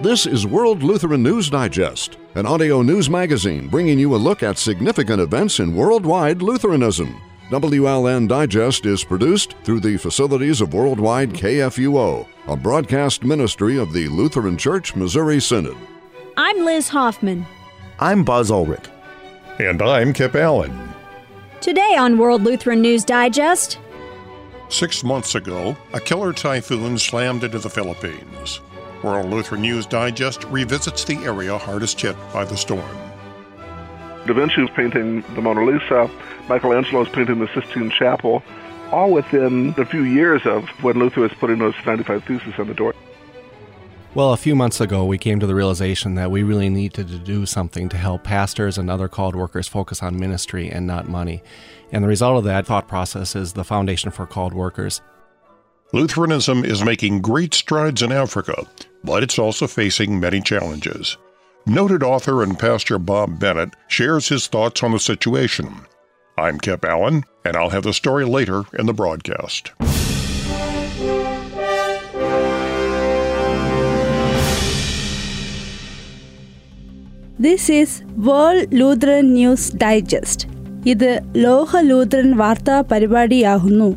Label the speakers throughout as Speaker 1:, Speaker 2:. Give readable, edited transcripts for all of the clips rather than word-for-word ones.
Speaker 1: This is World Lutheran News Digest, an audio news magazine bringing you a look at significant events in worldwide Lutheranism. WLN Digest is produced through the facilities of Worldwide KFUO, a broadcast ministry of the Lutheran Church Missouri Synod.
Speaker 2: I'm Liz Hoffman.
Speaker 3: I'm Buzz Ulrich.
Speaker 4: And I'm Kip Allen.
Speaker 2: Today on World Lutheran News Digest.
Speaker 4: 6 months ago, a killer typhoon slammed into the Philippines. World Lutheran News Digest revisits the area hardest hit by the storm.
Speaker 5: Da Vinci's painting the Mona Lisa, Michelangelo's painting the Sistine Chapel, all within a few years of when Luther was putting those 95 Theses on the door.
Speaker 6: Well, a few months ago, we came to the realization that we really needed to do something to help pastors and other called workers focus on ministry and not money. And the result of that thought process is the Foundation for Called Workers.
Speaker 4: Lutheranism is making great strides in Africa, but it's also facing many challenges. Noted author and pastor Bob Bennett shares his thoughts on the situation. I'm Kip Allen, and I'll have the story later in the broadcast.
Speaker 7: This is World Lutheran News Digest. ഇത് ലോക ലൂത്രൻ വാർത്താ പരിപാടിയാകുന്നു.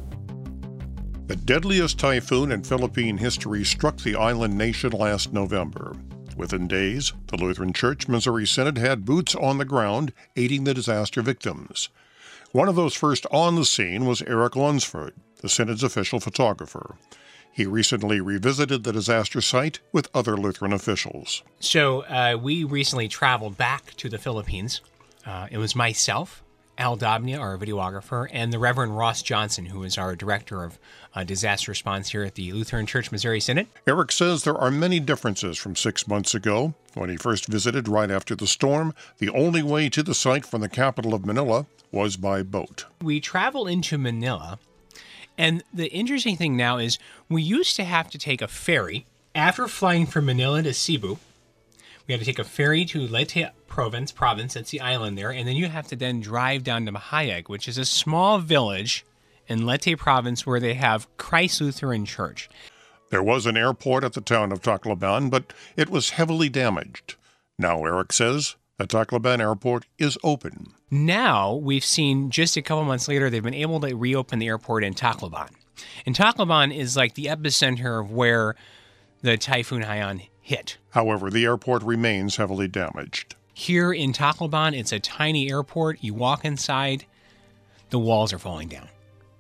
Speaker 4: The deadliest typhoon in Philippine history struck the island nation last November. Within days, the Lutheran Church Missouri Synod had boots on the ground aiding the disaster victims. One of those first on the scene was Eric Lunsford, the Synod's official photographer. He recently revisited the disaster site with other Lutheran officials.
Speaker 8: So we recently traveled back to the Philippines. It was myself, Al Dobnia, our videographer, and the Reverend Ross Johnson, who is our director of disaster response here at the Lutheran Church Missouri Synod.
Speaker 4: Eric says there are many differences from 6 months ago, when he first visited right after the storm. The only way to the site from the capital of Manila was by boat.
Speaker 8: We traveled into Manila, and the interesting thing now is we used to have to take a ferry. After flying from Manila to Cebu, we had to take a ferry to Leyte province, that's the island there, and then you have to then drive down to Mahayag, which is a small village in Leyte province where they have Christ Lutheran Church.
Speaker 4: There was an airport at the town of Tacloban, but it was heavily damaged. Now, Eric says, the Tacloban airport is open.
Speaker 8: Now, we've seen just a couple months later, they've been able to reopen the airport in Tacloban. And Tacloban is like the epicenter of where the Typhoon Haiyan hit.
Speaker 4: However, the airport remains heavily damaged.
Speaker 8: Here in Tacloban, it's a tiny airport. You walk inside, the walls are falling down.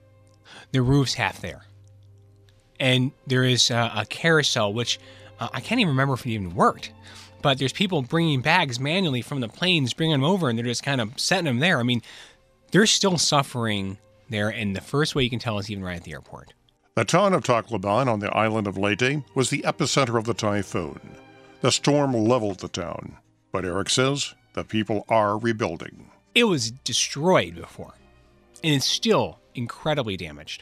Speaker 8: The roof's half there. And there is a carousel, which I can't even remember if it even worked. But there's people bringing bags manually from the planes, bringing them over, and they're just kind of setting them there. I mean, they're still suffering there, and the first way you can tell is even right at the airport.
Speaker 4: The town of Tacloban on the island of Leyte was the epicenter of the typhoon. The storm leveled the town, but Eric says the people are rebuilding.
Speaker 8: It was destroyed before, and it's still incredibly damaged.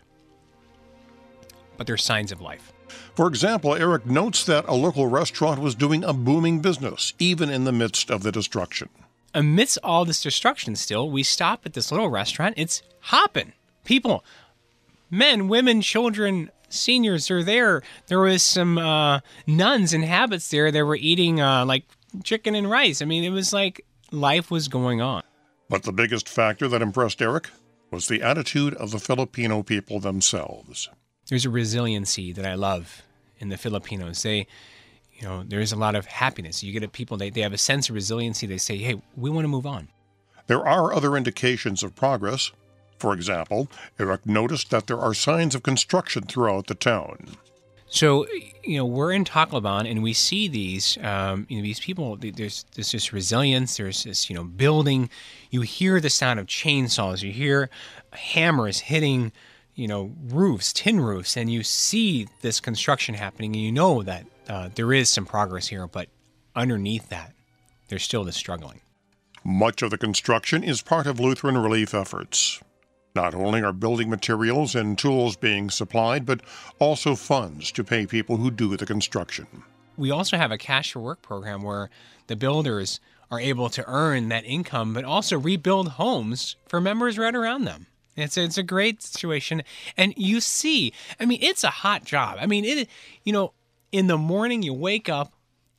Speaker 8: But there's signs of life.
Speaker 4: For example, Eric notes that a local restaurant was doing a booming business, even in the midst of the destruction.
Speaker 8: Amidst all this destruction still, we stop at this little restaurant. It's hopping. People, men, women, children, seniors are there. There was some nuns and habits there that were eating like chicken and rice. I mean, it was like life was going on.
Speaker 4: But the biggest factor that impressed Eric was the attitude of the Filipino people themselves.
Speaker 8: There's a resiliency that I love in the Filipinos. There's a lot of happiness. You get at people, they have a sense of resiliency. They say, hey, we want to move on.
Speaker 4: There are other indications of progress. For example, Eric noticed that there are signs of construction throughout the town.
Speaker 8: So, we're in Tacloban and we see these people, there's this resilience, there's this, building. You hear the sound of chainsaws, you hear hammers hitting, roofs, tin roofs, and you see this construction happening and you know that there is some progress here, but underneath that, there's still the struggling.
Speaker 4: Much of the construction is part of Lutheran relief efforts. Not only are building materials and tools being supplied, but also funds to pay people who do the construction.
Speaker 8: We also have a cash for work program where the builders are able to earn that income, but also rebuild homes for members right around them. It's a great situation. And you see, I mean, it's a hot job. I mean, in the morning you wake up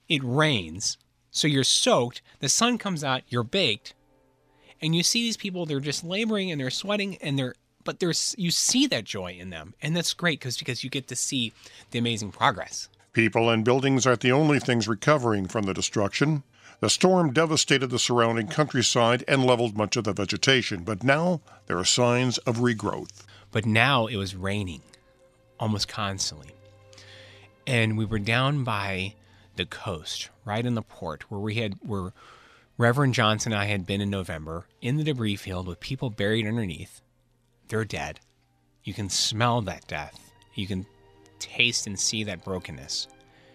Speaker 8: it rains, so you're soaked, the sun comes out, you're baked, and you see these people, they're just laboring and they're sweating, and you see that joy in them, and that's great because you get to see the amazing progress.
Speaker 4: People and buildings aren't the only things recovering from the destruction. The storm devastated the surrounding countryside and leveled much of the vegetation, but now there are signs of regrowth.
Speaker 8: But now it was raining almost constantly. And we were down by the coast, right in the port, where Reverend Johnson and I had been in November, in the debris field with people buried underneath. They're dead. You can smell that death. You can taste and see that brokenness.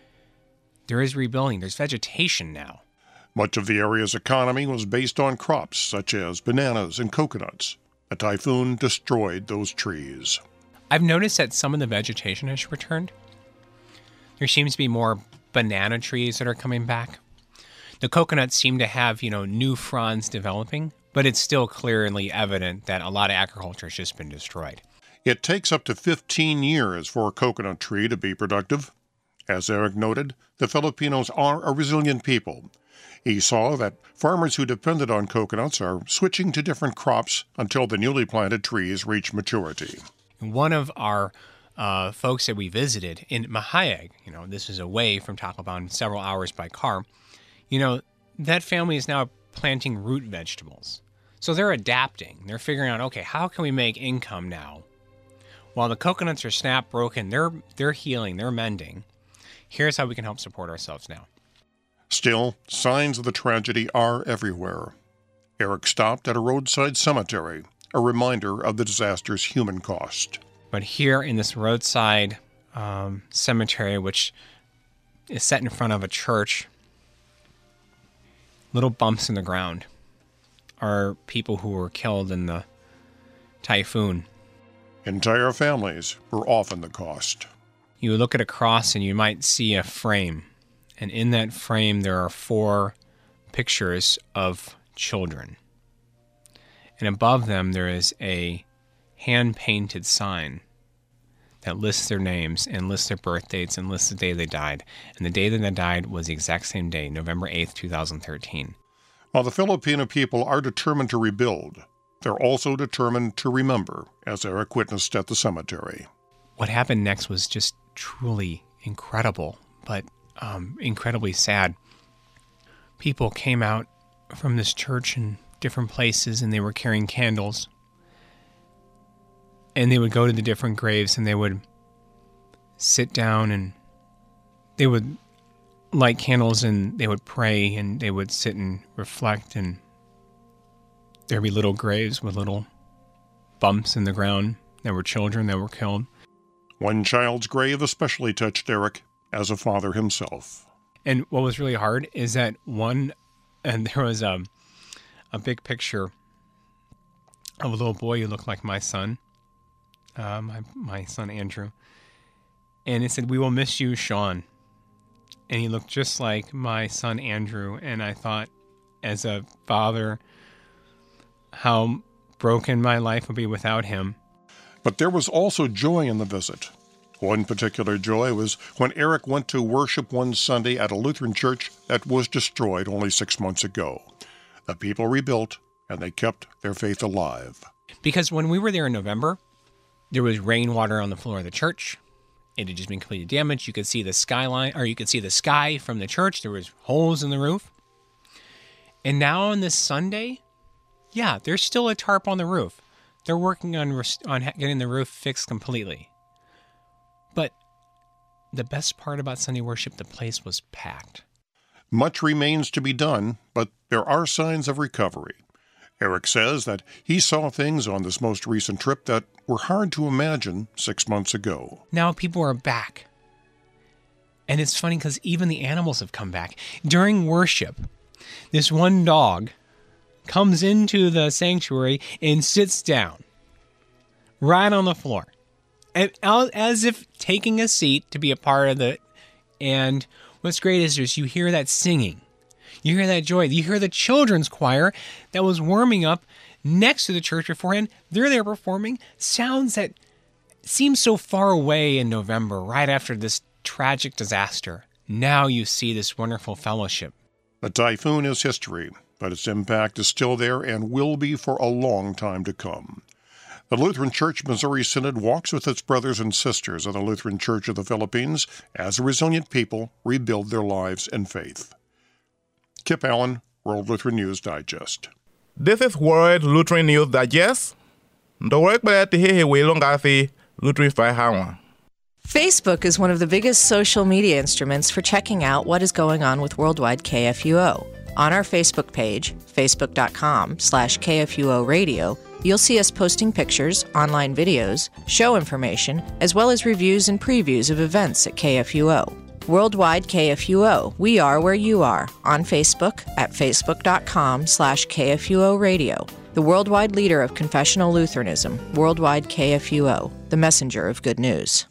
Speaker 8: There is rebuilding. There's vegetation now.
Speaker 4: Much of the area's economy was based on crops such as bananas and coconuts. A typhoon destroyed those trees.
Speaker 8: I've noticed that some of the vegetation has returned. There seems to be more banana trees that are coming back. The coconuts seem to have, new fronds developing, but it's still clearly evident that a lot of agriculture has just been destroyed.
Speaker 4: It takes up to 15 years for a coconut tree to be productive. As Eric noted, the Filipinos are a resilient people. He saw that farmers who depended on coconuts are switching to different crops until the newly planted trees reach maturity.
Speaker 8: One of our folks that we visited in Mahayag, this is away from Tacloban, several hours by car, that family is now planting root vegetables. So they're adapting. They're figuring out, okay, how can we make income now? While the coconuts are snap broken, they're healing, they're mending. Here's how we can help support ourselves now.
Speaker 4: Still, signs of the tragedy are everywhere. Eric stopped at a roadside cemetery, a reminder of the disaster's human cost.
Speaker 8: But here in this roadside cemetery, which is set in front of a church, little bumps in the ground are people who were killed in the typhoon.
Speaker 4: Entire families were often the cost.
Speaker 8: You look at a cross and you might see a frame. And in that frame, there are 4 pictures of children. And above them, there is a hand-painted sign that lists their names and lists their birth dates and lists the day they died. And the day that they died was the exact same day, November 8th, 2013.
Speaker 4: While the Filipino people are determined to rebuild, they're also determined to remember, as Eric witnessed at the cemetery.
Speaker 8: What happened next was just truly incredible, but incredibly sad. People came out from this church in different places and they were carrying candles. And they would go to the different graves and they would sit down and they would light candles and they would pray and they would sit and reflect, and there'd be little graves with little bumps in the ground. There were children that were killed.
Speaker 4: One child's grave especially touched Eric as a father himself.
Speaker 8: And what was really hard is that there was a big picture of a little boy who looked like my son, my son Andrew. And it said, "We will miss you, Sean." And he looked just like my son Andrew. And I thought, as a father, how broken my life would be without him.
Speaker 4: But there was also joy in the visit. One particular joy was when Eric went to worship one Sunday at a Lutheran church that was destroyed only 6 months ago. The people rebuilt, and they kept their faith alive.
Speaker 8: Because when we were there in November, there was rainwater on the floor of the church. It had just been completely damaged. You could see the skyline, or you could see the sky from the church. There was holes in the roof. And now on this Sunday, yeah, there's still a tarp on the roof. They're working on getting the roof fixed completely. But the best part about Sunday worship, the place was packed.
Speaker 4: Much remains to be done, but there are signs of recovery. Eric says that he saw things on this most recent trip that were hard to imagine 6 months ago.
Speaker 8: Now people are back. And it's funny because even the animals have come back. During worship, this one dog comes into the sanctuary and sits down right on the floor, and as if taking a seat to be a part of it. And what's great is just you hear that singing. You hear that joy. You hear the children's choir that was warming up next to the church beforehand. They're there performing sounds that seem so far away in November, right after this tragic disaster. now you see this wonderful fellowship.
Speaker 4: The typhoon is history, but its impact is still there and will be for a long time to come. The Lutheran Church Missouri Synod walks with its brothers and sisters of the Lutheran Church of the Philippines as a resilient people rebuild their lives and faith. Kip Allen, World Lutheran News Digest.
Speaker 3: This is World Lutheran News Digest.
Speaker 9: Facebook is one of the biggest social media instruments for checking out what is going on with Worldwide KFUO. On our Facebook page, facebook.com/KFUO Radio, you'll see us posting pictures, online videos, show information, as well as reviews and previews of events at KFUO. Worldwide KFUO, we are where you are, on Facebook at facebook.com/KFUO Radio. The worldwide leader of confessional Lutheranism, Worldwide KFUO, the messenger of good news.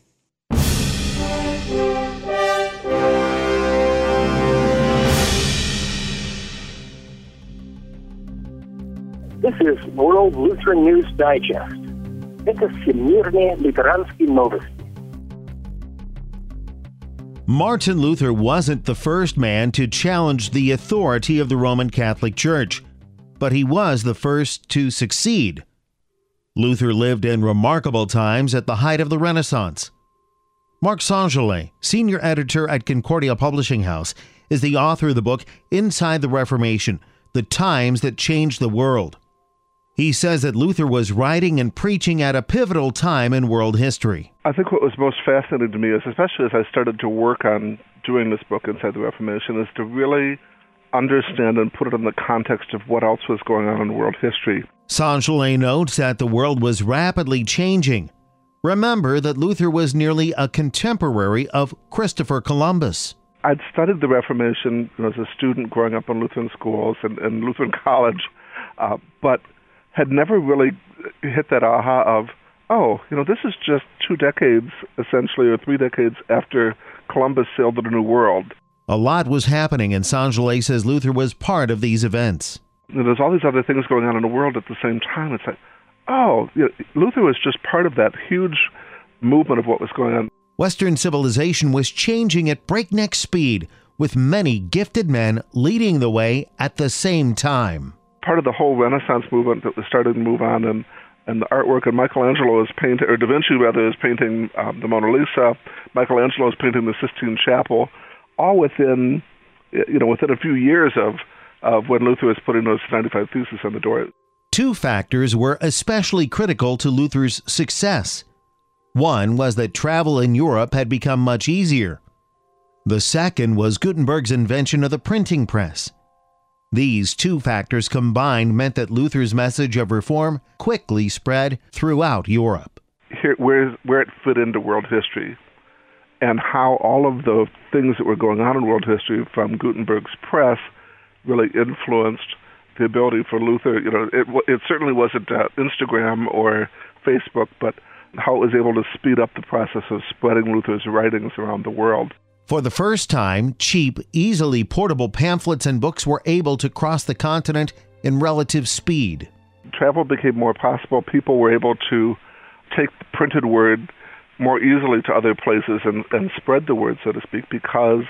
Speaker 10: This is World Lutheran News Digest. Это всемирные лютеранские новости.
Speaker 11: Martin Luther wasn't the first man to challenge the authority of the Roman Catholic Church, but he was the first to succeed. Luther lived in remarkable times at the height of the Renaissance. Marc Saint-Gelais, senior editor at Concordia Publishing House, is the author of the book Inside the Reformation, The Times That Changed the World. He says that Luther was writing and preaching at a pivotal time in world history.
Speaker 5: I think what was most fascinating to me is, especially as I started to work on doing this book, Inside the Reformation, is to really understand and put it in the context of what else was going on in world history.
Speaker 11: Saint-Gelais notes that the world was rapidly changing. Remember that Luther was nearly a contemporary of Christopher Columbus.
Speaker 5: I'd studied the Reformation as a student growing up in Lutheran schools and Lutheran college, but had never really hit that aha of, this is just 2 decades, essentially, or 3 decades after Columbus sailed to the New World.
Speaker 11: A lot was happening, and Saint-Gelais says Luther was part of these events.
Speaker 5: There's all these other things going on in the world at the same time. It's like, Luther was just part of that huge movement of what was going on.
Speaker 11: Western civilization was changing at breakneck speed, with many gifted men leading the way at the same time.
Speaker 5: Part of the whole Renaissance movement that was started to move on, and the artwork, and Michelangelo is painting, or Da Vinci rather, is painting the Mona Lisa. Michelangelo is painting the Sistine Chapel, all within a few years of when Luther was putting those 95 Theses on the door.
Speaker 11: 2 factors were especially critical to Luther's success. One was that travel in Europe had become much easier. The second was Gutenberg's invention of the printing press. These 2 factors combined meant that Luther's message of reform quickly spread throughout Europe.
Speaker 5: Here, where it fit into world history, and how all of the things that were going on in world history from Gutenberg's press really influenced the ability for Luther. It certainly wasn't Instagram or Facebook, but how it was able to speed up the process of spreading Luther's writings around the world.
Speaker 11: For the first time, cheap, easily portable pamphlets and books were able to cross the continent in relative speed.
Speaker 5: Travel became more possible. People were able to take the printed word more easily to other places and spread the word, so to speak, because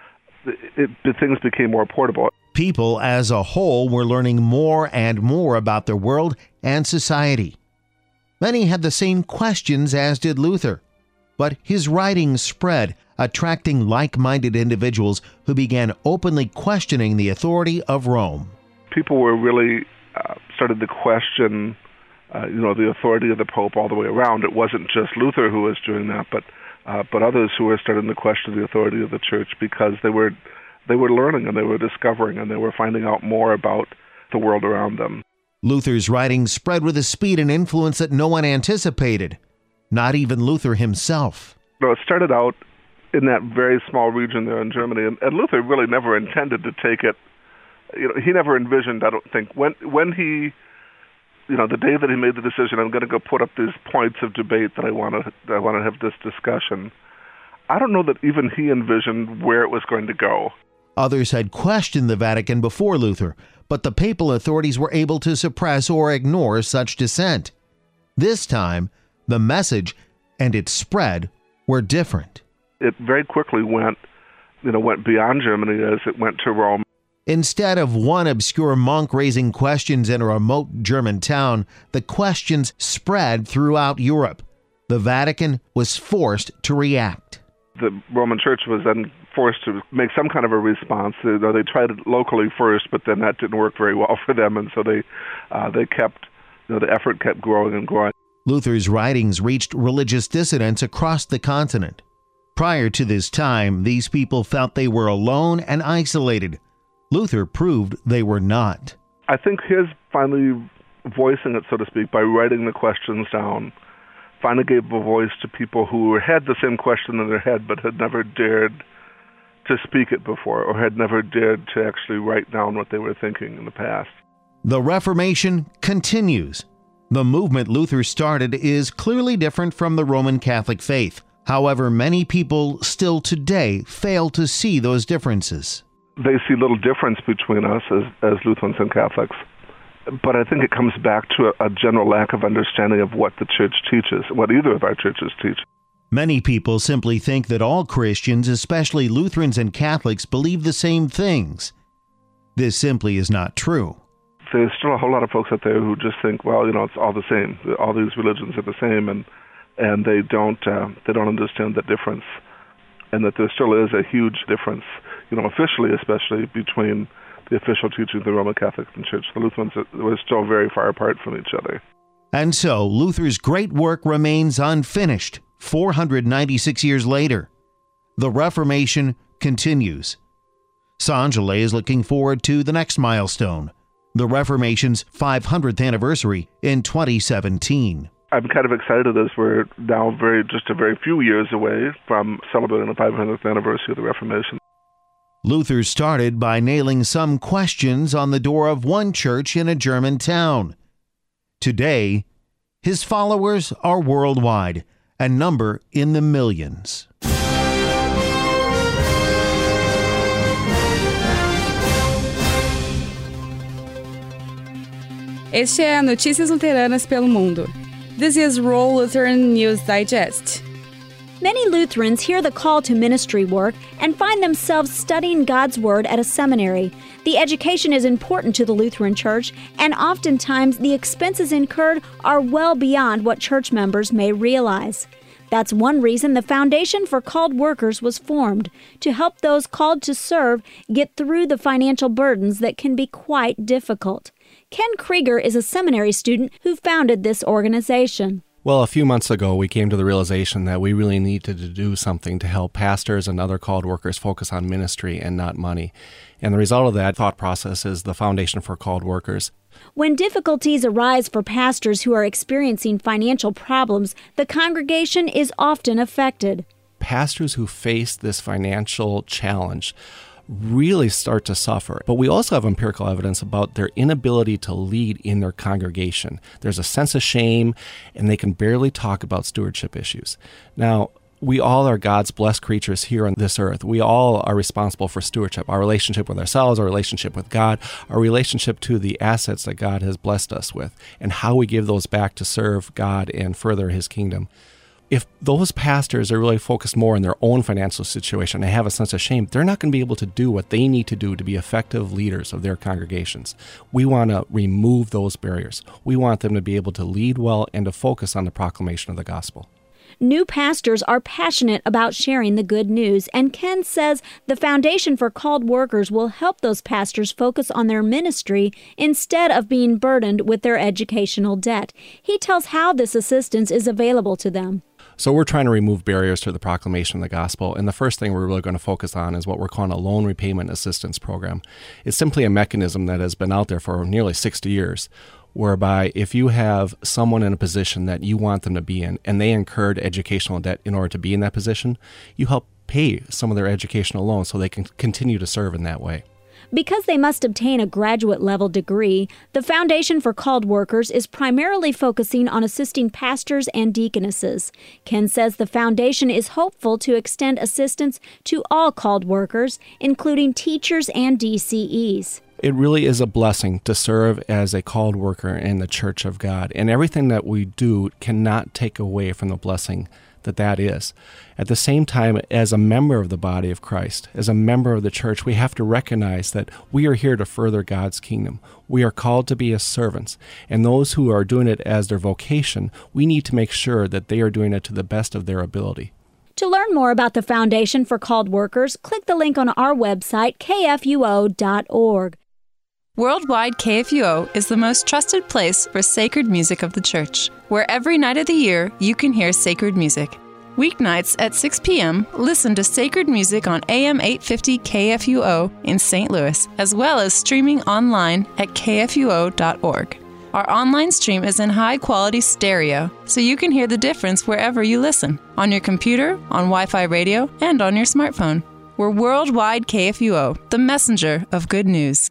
Speaker 5: things became more portable.
Speaker 11: People as a whole were learning more and more about their world and society. Many had the same questions as did Luther, but his writings spread, attracting like-minded individuals who began openly questioning the authority of Rome.
Speaker 5: People were really started to question, the authority of the Pope all the way around. It wasn't just Luther who was doing that, but others who were starting to question the authority of the Church because they were learning and they were discovering and they were finding out more about the world around them.
Speaker 11: Luther's writings spread with a speed and influence that no one anticipated, not even Luther himself.
Speaker 5: It started out in that very small region there in Germany, and Luther really never intended to take it. He never envisioned, I don't think, when he, the day that he made the decision, I'm going to go put up these points of debate that I want to have this discussion. I don't know that even he envisioned where it was going to go.
Speaker 11: Others had questioned the Vatican before Luther, but the papal authorities were able to suppress or ignore such dissent. This time, the message and its spread were different.
Speaker 5: It very quickly went went beyond Germany as it went to Rome.
Speaker 11: Instead of one obscure monk raising questions in a remote German town, the questions spread throughout Europe. The Vatican was forced to react.
Speaker 5: The Roman Church was then forced to make some kind of a response. They tried it locally first, but then that didn't work very well for them, and so they kept, the effort kept growing and growing.
Speaker 11: Luther's writings reached religious dissidents across the continent. Prior to this time, these people felt they were alone and isolated. Luther proved they were not.
Speaker 5: I think his finally voicing it, so to speak, by writing the questions down, finally gave a voice to people who had the same question in their head but had never dared to speak it before, or had never dared to actually write down what they were thinking in the past.
Speaker 11: The Reformation continues. The movement Luther started is clearly different from the Roman Catholic faith. However, many people still today fail to see those differences.
Speaker 5: They see little difference between us as Lutherans and Catholics. But I think it comes back to a general lack of understanding of what the Church teaches, what either of our churches teach.
Speaker 11: Many people simply think that all Christians, especially Lutherans and Catholics, believe the same things. This simply is not true.
Speaker 5: There's still a whole lot of folks out there who just think, well, it's all the same. All these religions are the same, and they don't understand the difference, and that there still is a huge difference, officially especially, between the official teaching of the Roman Catholic Church. The Lutherans were still very far apart from each other.
Speaker 11: And so Luther's great work remains unfinished 496 years later. The Reformation continues. Sanjale is looking forward to the next milestone, the Reformation's 500th anniversary in 2017.
Speaker 5: I'm kind of excited as we're now just a very few years away from celebrating the 500th anniversary of the Reformation.
Speaker 11: Luther started by nailing some questions on the door of one church in a German town. Today, his followers are worldwide and number in the millions.
Speaker 7: Este é Notícias Luteranas pelo Mundo. This is World Lutheran News Digest.
Speaker 2: Many Lutherans hear the call to ministry work and find themselves studying God's Word at a seminary. The education is important to the Lutheran Church, and oftentimes the expenses incurred are well beyond what church members may realize. That's one reason the Foundation for Called Workers was formed, to help those called to serve get through the financial burdens that can be quite difficult. Ken Krieger is a seminary student who founded this organization.
Speaker 6: Well, a few months ago, we came to the realization that we really needed to do something to help pastors and other called workers focus on ministry and not money. And the result of that thought process is the Foundation for Called Workers.
Speaker 2: When difficulties arise for pastors who are experiencing financial problems, the congregation is often affected.
Speaker 6: Pastors who face this financial challenge really start to suffer. But we also have empirical evidence about their inability to lead in their congregation. There's a sense of shame, and they can barely talk about stewardship issues. Now, we all are God's blessed creatures here on this earth. We all are responsible for stewardship, our relationship with ourselves, our relationship with God, our relationship to the assets that God has blessed us with, and how we give those back to serve God and further His kingdom. If those pastors are really focused more on their own financial situation and have a sense of shame, they're not going to be able to do what they need to do to be effective leaders of their congregations. We want to remove those barriers. We want them to be able to lead well and to focus on the proclamation of the gospel.
Speaker 2: New pastors are passionate about sharing the good news, and Ken says the Foundation for Called Workers will help those pastors focus on their ministry instead of being burdened with their educational debt. He tells how this assistance is available to them.
Speaker 6: So we're trying to remove barriers to the proclamation of the gospel, and the first thing we're really going to focus on is what we're calling a loan repayment assistance program. It's simply a mechanism that has been out there for nearly 60 years, whereby if you have someone in a position that you want them to be in, and they incurred educational debt in order to be in that position, you help pay some of their educational loans so they can continue to serve in that way.
Speaker 2: Because they must obtain a graduate-level degree, the Foundation for Called Workers is primarily focusing on assisting pastors and deaconesses. Ken says the foundation is hopeful to extend assistance to all called workers, including teachers and DCEs.
Speaker 6: It really is a blessing to serve as a called worker in the Church of God, and everything that we do cannot take away from the blessing that is. At the same time, as a member of the body of Christ, as a member of the church, we have to recognize that we are here to further God's kingdom. We are called to be as servants, and those who are doing it as their vocation, we need to make sure that they are doing it to the best of their ability.
Speaker 2: To learn more about the Foundation for Called Workers, click the link on our website, kfuo.org.
Speaker 12: Worldwide KFUO is the most trusted place for sacred music of the church, where every night of the year you can hear sacred music. Weeknights at 6 p.m., listen to sacred music on AM 850 KFUO in St. Louis, as well as streaming online at kfuo.org. Our online stream is in high-quality stereo, so you can hear the difference wherever you listen, on your computer, on Wi-Fi radio, and on your smartphone. We're Worldwide KFUO, the messenger of good news.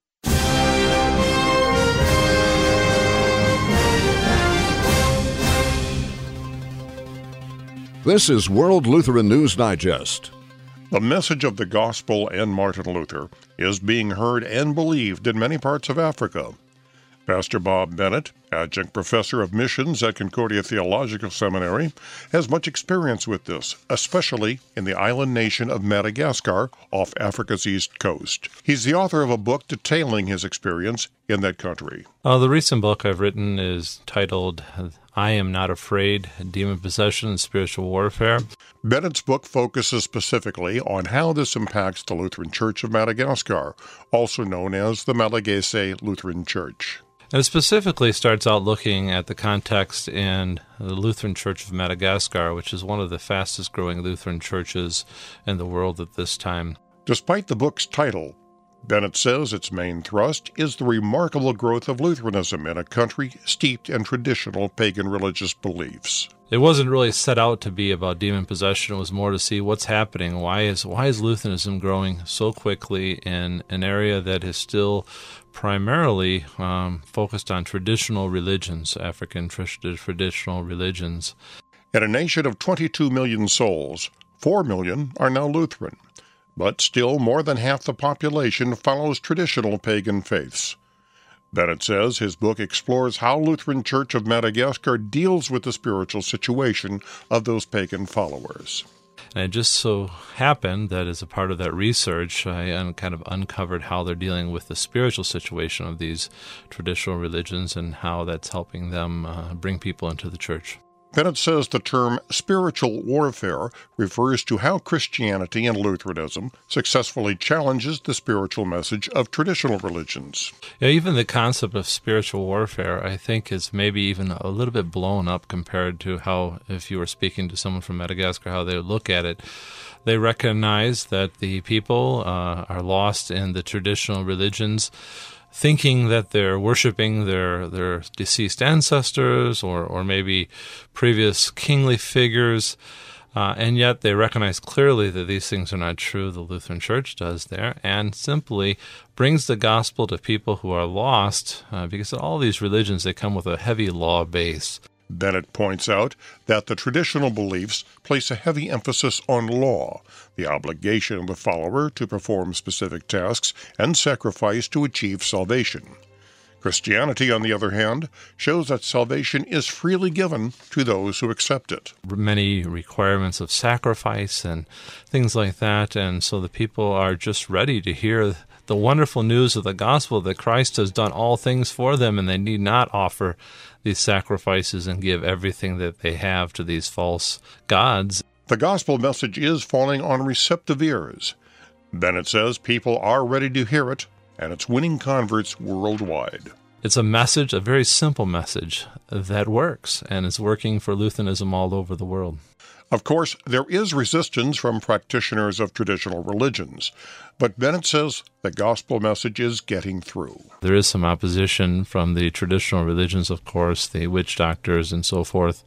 Speaker 1: This is World Lutheran News Digest.
Speaker 4: The message of the gospel and Martin Luther is being heard and believed in many parts of Africa. Pastor Bob Bennett, adjunct professor of missions at Concordia Theological Seminary, has much experience with this, especially in the island nation of Madagascar off Africa's east coast. He's the author of a book detailing his experience in that country.
Speaker 13: The recent book I've written is titled I Am Not Afraid, Demon Possession and Spiritual Warfare.
Speaker 4: Bennett's book focuses specifically on how this impacts the Lutheran Church of Madagascar, also known as the Malagasy Lutheran Church.
Speaker 13: And it specifically starts out looking at the context in the Lutheran Church of Madagascar, which is one of the fastest-growing Lutheran churches in the world at this time.
Speaker 4: Despite the book's title, Bennett says its main thrust is the remarkable growth of Lutheranism in a country steeped in traditional pagan religious beliefs.
Speaker 13: It wasn't really set out to be about demon possession. It was more to see what's happening. Why is Lutheranism growing so quickly in an area that is still primarily focused on traditional religions, African traditional religions.
Speaker 4: In a nation of 22 million souls, 4 million are now Lutheran, but still more than half the population follows traditional pagan faiths. Bennett says his book explores how Lutheran Church of Madagascar deals with the spiritual situation of those pagan followers.
Speaker 13: And it just so happened that as a part of that research, I kind of uncovered how they're dealing with the spiritual situation of these traditional religions and how that's helping them bring people into the church.
Speaker 4: Bennett says the term spiritual warfare refers to how Christianity and Lutheranism successfully challenges the spiritual message of traditional religions.
Speaker 13: Yeah, even the concept of spiritual warfare, I think, is maybe even a little bit blown up compared to how, if you were speaking to someone from Madagascar, how they would look at it. They recognize that the people are lost in the traditional religions, thinking that they're worshiping their deceased ancestors or maybe previous kingly figures, and yet they recognize clearly that these things are not true. The Lutheran Church does there, and simply brings the gospel to people who are lost, because all these religions, they come with a heavy law base.
Speaker 4: Bennett points out that the traditional beliefs place a heavy emphasis on law, the obligation of the follower to perform specific tasks and sacrifice to achieve salvation. Christianity, on the other hand, shows that salvation is freely given to those who accept it.
Speaker 13: Many requirements of sacrifice and things like that, and so the people are just ready to hear the wonderful news of the gospel that Christ has done all things for them, and they need not offer these sacrifices and give everything that they have to these false gods.
Speaker 4: The gospel message is falling on receptive ears. Bennett says people are ready to hear it, and it's winning converts worldwide.
Speaker 13: It's a message, a very simple message, that works, and it's working for Lutheranism all over the world.
Speaker 4: Of course, there is resistance from practitioners of traditional religions, but Bennett says the gospel message is getting through.
Speaker 13: There is some opposition from the traditional religions, of course, the witch doctors and so forth,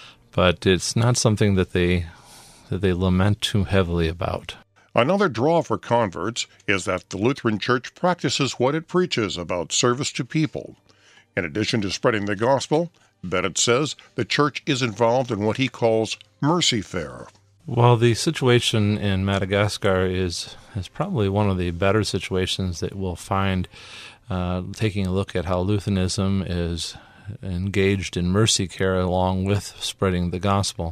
Speaker 13: but it's not something that they lament too heavily about.
Speaker 4: Another draw for converts is that the Lutheran Church practices what it preaches about service to people. In addition to spreading the gospel, Bennett says the church is involved in what he calls mercy fare.
Speaker 13: Well, the situation in Madagascar is probably one of the better situations that we'll find taking a look at how Lutheranism is engaged in mercy care along with spreading the gospel.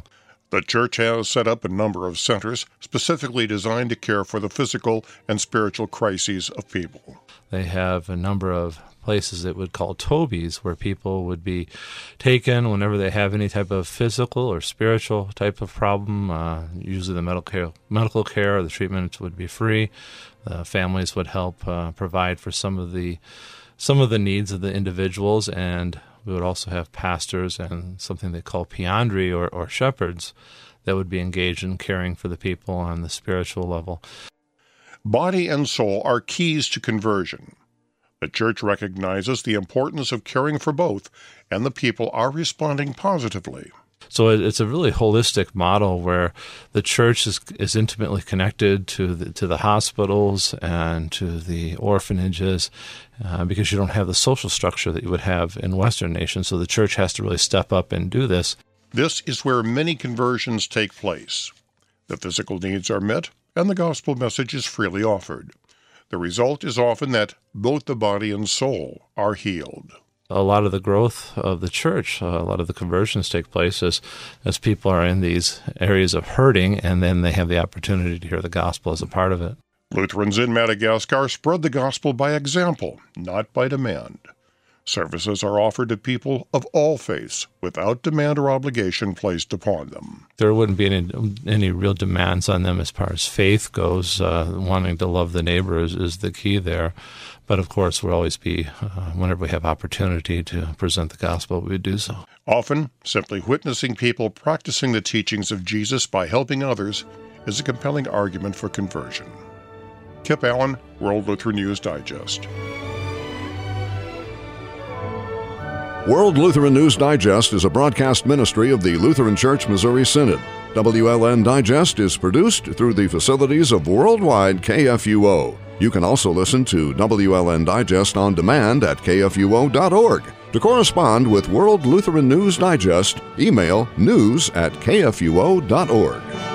Speaker 4: The church has set up a number of centers specifically designed to care for the physical and spiritual crises of people.
Speaker 13: They have a number of places that would call Tobies, where people would be taken whenever they have any type of physical or spiritual type of problem. Usually the medical care or the treatment would be free. The families would help provide for some of the needs of the individuals, and we would also have pastors and something they call piandri or shepherds that would be engaged in caring for the people on the spiritual level.
Speaker 4: Body and soul are keys to conversion. The church recognizes the importance of caring for both, and the people are responding positively.
Speaker 13: So it's a really holistic model where the church is intimately connected to the hospitals and to the orphanages because you don't have the social structure that you would have in Western nations. So the church has to really step up and do this.
Speaker 4: This is where many conversions take place. The physical needs are met, and the gospel message is freely offered. The result is often that both the body and soul are healed.
Speaker 13: A lot of the growth of the church, a lot of the conversions take place as people are in these areas of hurting, and then they have the opportunity to hear the gospel as a part of it.
Speaker 4: Lutherans in Madagascar spread the gospel by example, not by demand. Services are offered to people of all faiths without demand or obligation placed upon them.
Speaker 13: There wouldn't be any real demands on them as far as faith goes. Wanting to love the neighbor is the key there. But of course, we'll always be, whenever we have opportunity to present the gospel, we do so.
Speaker 4: Often, simply witnessing people practicing the teachings of Jesus by helping others is a compelling argument for conversion. Kip Allen, World Lutheran News Digest.
Speaker 1: World Lutheran News Digest is a broadcast ministry of the Lutheran Church Missouri Synod. WLN Digest is produced through the facilities of Worldwide KFUO. You can also listen to WLN Digest on demand at kfuo.org. To correspond with World Lutheran News Digest, email news@kfuo.org.